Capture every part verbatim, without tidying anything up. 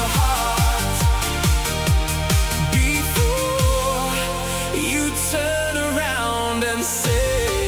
your heart before you turn around and say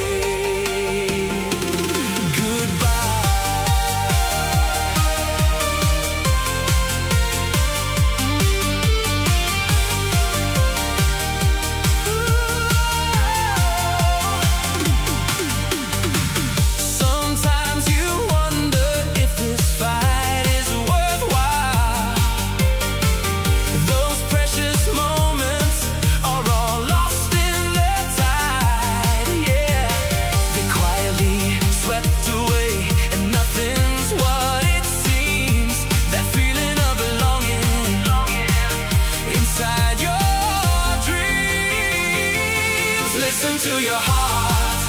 listen to your heart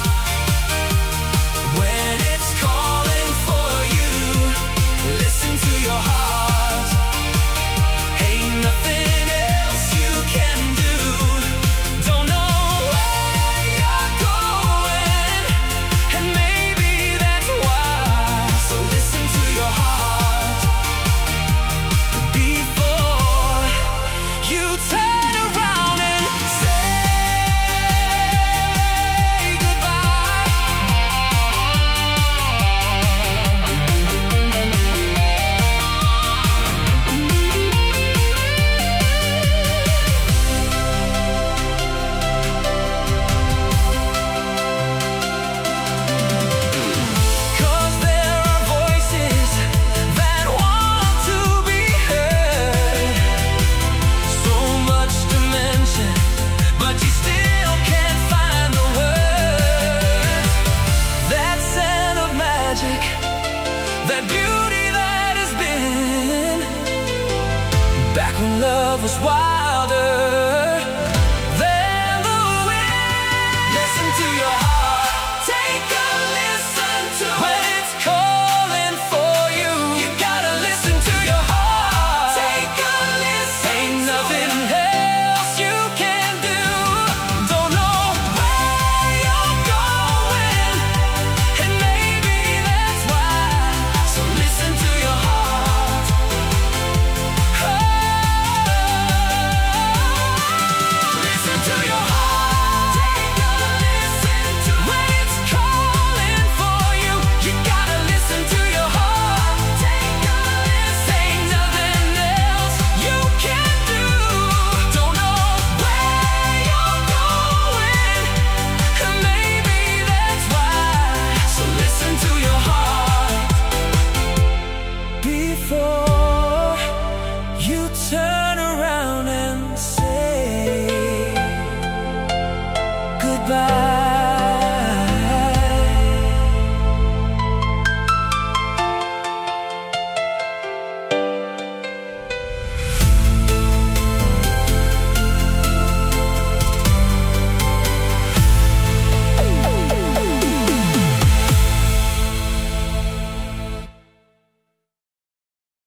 when it's calling for you. Listen to your heart. Ain't nothing else you can do. Don't know where you're going, and maybe that's why. So listen to your heart before you turn around and say that beauty that has been back when love was wilder than the wind. Listen to your heart. Take a listen to when it's calling for you. You gotta listen to your heart. Take a listen. Ain't nothing else you can do. Don't know where you're going, and maybe that's why. So listen to your heart. Oh, listen to your heart. Take a listen to when it's calling for you. You gotta listen to your heart. Take a listen. Ain't nothing else you can do. Don't know where you're going, and maybe that's why. So listen to your heart before